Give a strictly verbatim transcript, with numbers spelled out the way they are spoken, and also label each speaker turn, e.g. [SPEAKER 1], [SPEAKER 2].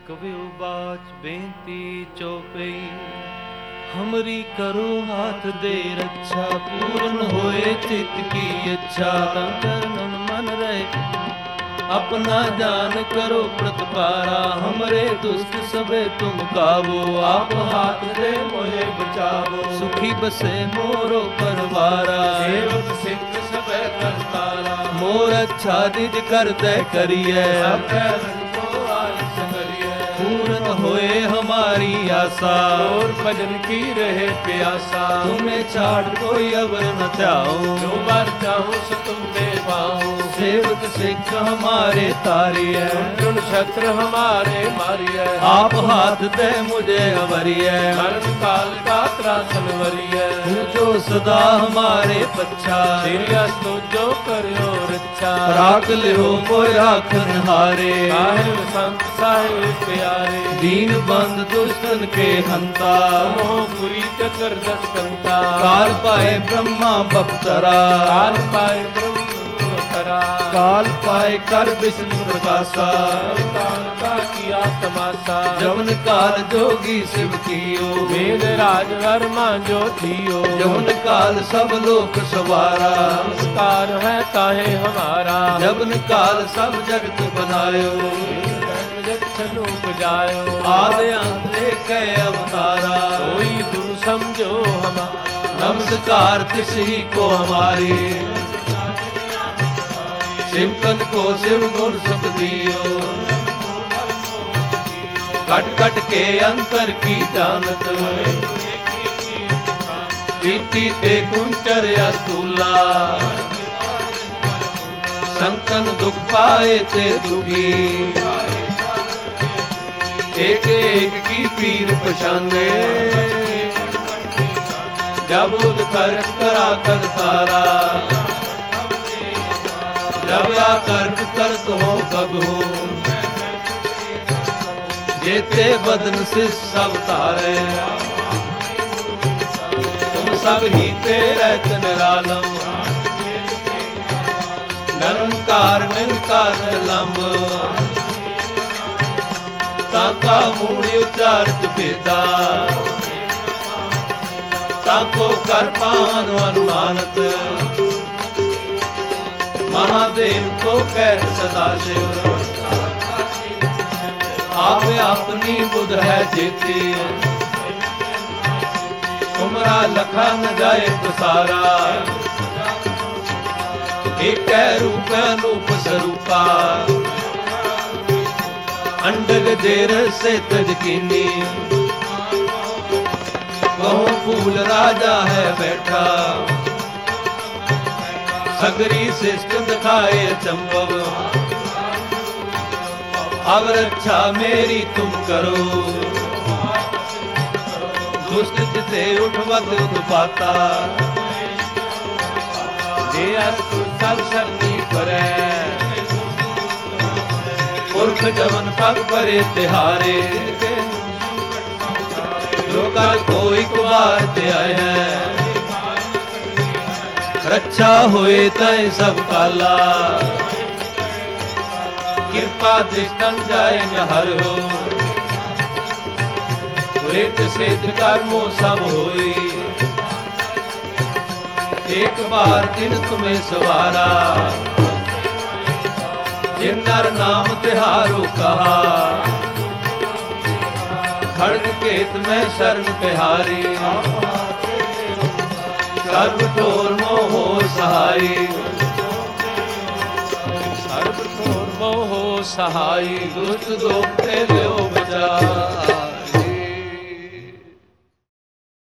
[SPEAKER 1] ਕਵਿਉ ਬਾਚ ਬੇਨਤੀ ਚਉਪਈ, हमरी करो हाथ दे रक्षा, पूर्ण होए चित की इच्छा। चरणन मन रहे अपना जान करो प्रतिपारा, हमरे दुष्ट सबे तुम काबो, आप हाथ दे मोहे बचावो। सुखी बसे मोरो परवारा, सेवक सिख सबे करतारा, मोर अच्छा निज कर दे करिए, पूर्ण होए हमारी आशा, और भजन की रहे प्यासा। तुम्हें छाड़ कोई अवर न चाहूं, जो बार चाहूं सो तुम दे पाऊं। सेवक सिख हमारे तारिय, अर्जुन शस्त्र हमारे मारिय, आप हाथ दे मुझे अवरिय, मरण काल का त्रासन वरिय। तू जो सदा हमारे पच्छा, तेरिया जो करो रक्षा। राख लियो मोय राखन हारे, साहिब संत साहिब प्यारे। दीन बंद दुष्टन के हंता, मोहपुरी चक्र दस कंता। काल पाए ब्रह्मा बख्तरा, काल पाए ब्रह्मा बख्तरा। काल पाए कर विष्णु प्रकाशा, काल का किया तमाशा। जवन काल जोगी शिव कियो, वेद राज वर्मा जो थियो। जवन काल सब लोक सवारा, नमस्कार है ताहे हमारा। जवन काल सब जगत बनायो, छनु बजायो। आदि अंत एक अवतारा, कोई गुरु समझो हमारा। नमस्कार तिस ही को हमारी, शिवकन को शिव गुण सुख दियो। कट कट के अंतर की जानत, पीती ते कुंचर अस्तूला। संतन दुख पाए ते दुखी, एक एक की पीर पछाने। जब उद कर करा कर तारा, जब आ कर कर तो हो कब हो। जेते बदन से सब तारे, तुम सब ही तेरे निरालम। निरंकार निरंकार लंब, ताका मूढ़ उच्चारित भेदा। ताको कर पान अनुमानत, महादेव को कह सदाशिव। आप अपनी बुध है जेती, तुमरा लखा न जाए प्रसारा। एक रूप अनूप स्वरूपा, अंडग देर से तजकीनी। बहु फूल राजा है बैठा, सगरी शिष्ट दिखाए चंबव। अब रक्षा मेरी तुम करो, दुष्ट जिते उठवत उत्पाता। जे अस्तु सब शक्ति परै, पुरख जवन पग परे तिहारे। लोका कोई कुमार ते आए हैं, रक्षा होए तय सब काला। कृपा दृष्टन जाए न हर हो, रेत सिद्ध कर्मो सब होई। एक बार दिन तुम्हें सवारा, जिनर नाम तिहारो कहा। खड़ग केत में शरण तिहारी, सर्व ठोर मोहो सहाई। सर्व ठोर मोहो सहाई, दुष्ट दोख ते लो बचा।